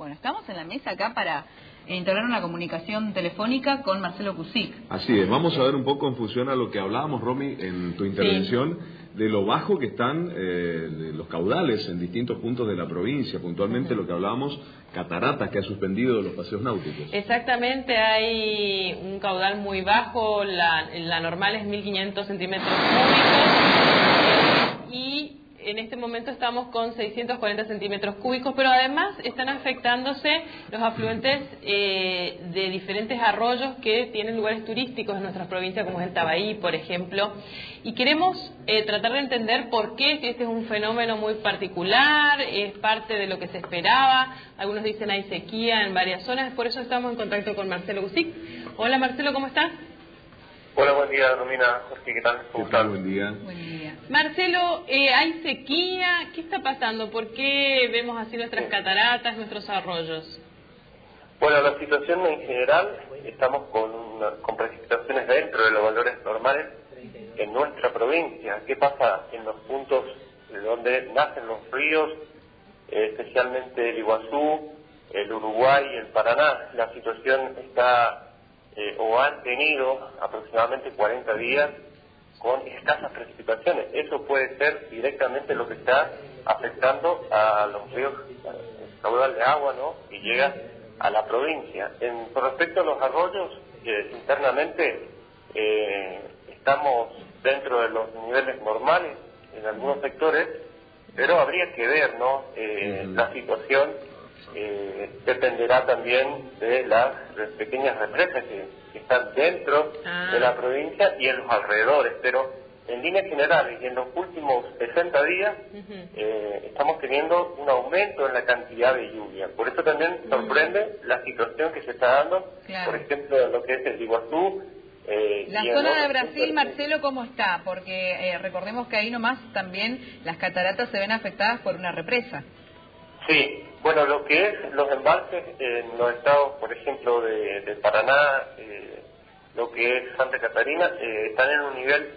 Bueno, estamos en la mesa acá para integrar una comunicación telefónica con Marcelo Cusic. Así es, vamos a ver un poco en función a lo que hablábamos, Romy, en tu intervención, de lo bajo que están los caudales en distintos puntos de la provincia, puntualmente lo que hablábamos, cataratas que ha suspendido los paseos náuticos. Exactamente, hay un caudal muy bajo, la normal es 1.500 centímetros cúbicos y en este momento estamos con 640 centímetros cúbicos, pero además están afectándose los afluentes de diferentes arroyos que tienen lugares turísticos en nuestra provincia, como es el Tabaí, por ejemplo. Y queremos tratar de entender por qué, si este es un fenómeno muy particular, es parte de lo que se esperaba. Algunos dicen hay sequía en varias zonas, por eso estamos en contacto con Marcelo Cusic. Hola Marcelo, ¿cómo estás? Hola, buen día, Romina. Jorge, ¿qué tal? ¿Qué tal? Buen día. Buen día. Marcelo, ¿hay sequía? ¿Qué está pasando? ¿Por qué vemos así nuestras cataratas, nuestros arroyos? Bueno, la situación en general, estamos con precipitaciones dentro de los valores normales en nuestra provincia. ¿Qué pasa en los puntos donde nacen los ríos, especialmente el Iguazú, el Uruguay y el Paraná? La situación está o han tenido aproximadamente 40 días con escasas precipitaciones. Eso puede ser directamente lo que está afectando a los ríos, el caudal de agua, ¿no?, que llega a la provincia. Con respecto a los arroyos, internamente estamos dentro de los niveles normales en algunos sectores, pero habría que ver, ¿no? La situación dependerá también de las pequeñas represas que están dentro de la provincia y en los alrededores, pero en líneas generales y en los últimos 60 días estamos teniendo un aumento en la cantidad de lluvia. Por eso también sorprende la situación que se está dando, por ejemplo, en lo que es el Iguazú. La zona de Brasil, Marcelo, ¿cómo está? Porque recordemos que ahí nomás también las cataratas se ven afectadas por una represa. Sí, bueno, lo que es los embalses en los estados, por ejemplo, de Paraná, lo que es Santa Catarina, están en un nivel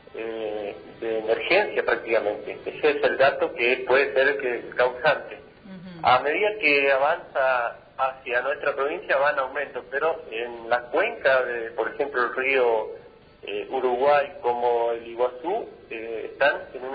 de emergencia prácticamente. Ese es el dato que puede ser el causante. A medida que avanza hacia nuestra provincia van aumento, pero en la cuenca, por ejemplo, el río Uruguay como el Iguazú, están en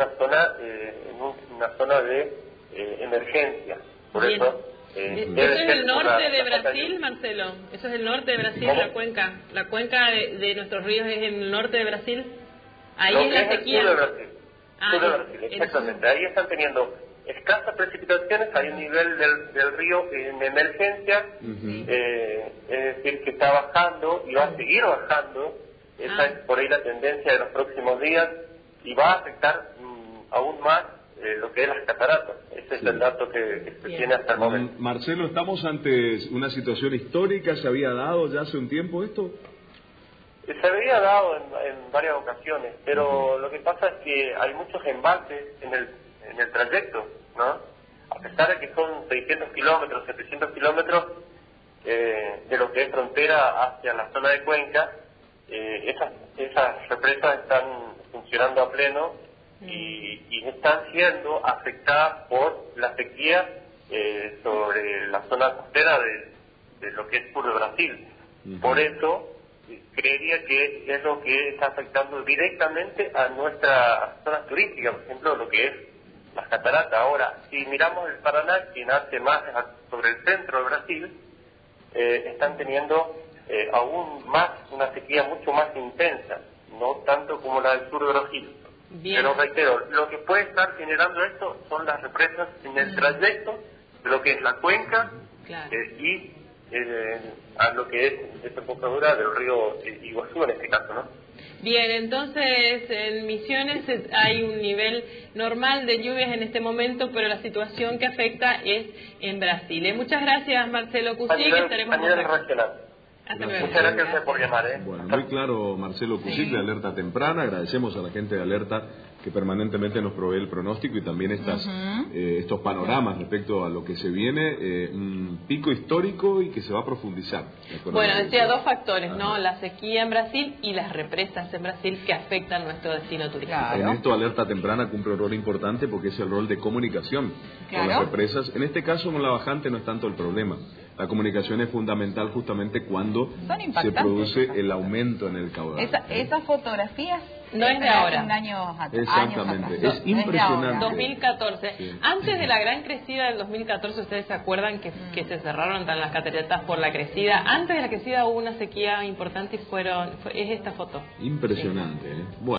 una zona de emergencia. Por Bien. eso ¿Eso es el norte de Brasil, Marcelo? ¿Eso es el norte de Brasil, la cuenca? ¿La cuenca de nuestros ríos es en el norte de Brasil? Ahí es la sequía. Sur de Brasil. Sur de Brasil, exactamente. Ahí están teniendo escasas precipitaciones, hay un nivel del río en emergencia, es decir, que está bajando y va a seguir bajando. Esa es por ahí la tendencia de los próximos días y va a afectar aún más lo que es las cataratas. Ese es el dato que se tiene hasta el momento. Marcelo, ¿estamos ante una situación histórica? ¿Se había dado ya hace un tiempo esto? Se había dado en varias ocasiones, pero lo que pasa es que hay muchos embalses en el trayecto, ¿no? A pesar de que son 600 kilómetros, 700 kilómetros de lo que es frontera hacia la zona de Cuenca, esas represas están funcionando a pleno y están siendo afectadas por la sequía sobre la zona costera de lo que es sur de Brasil. Por eso creería que es lo que está afectando directamente a nuestras zonas turísticas, por ejemplo, lo que es las cataratas. Ahora, si miramos el Paraná, que nace más sobre el centro de Brasil, están teniendo aún más una sequía mucho más intensa, no tanto como la del sur de Brasil. Bien. Pero reitero, lo que puede estar generando esto son las represas en el trayecto de lo que es la cuenca y a lo que es desembocadura del río Iguazú en este caso, ¿no? Bien, entonces en Misiones hay un nivel normal de lluvias en este momento, pero la situación que afecta es en Brasil. Muchas gracias, Marcelo Cusic, estaremos a nivel regional. Hasta luego. Muchas gracias por llamar. Bueno, muy claro, Marcelo Cusic, de Alerta Temprana. Agradecemos a la gente de Alerta que que permanentemente nos provee el pronóstico y también estos panoramas respecto a lo que se viene, un pico histórico y que se va a profundizar. Bueno, decía dos factores, ¿no? La sequía en Brasil y las represas en Brasil que afectan nuestro destino turístico. Claro. En esto Alerta Temprana cumple un rol importante porque es el rol de comunicación con las represas. En este caso con la bajante no es tanto el problema. La comunicación es fundamental justamente cuando se produce el aumento en el caudal. Esas fotografías no es de ahora. Exactamente, es impresionante. 2014. Sí. Antes de la gran crecida del 2014, ¿ustedes se acuerdan que se cerraron las cataratas por la crecida? Antes de la crecida hubo una sequía importante y es esta foto. Impresionante, ¿eh? Bueno.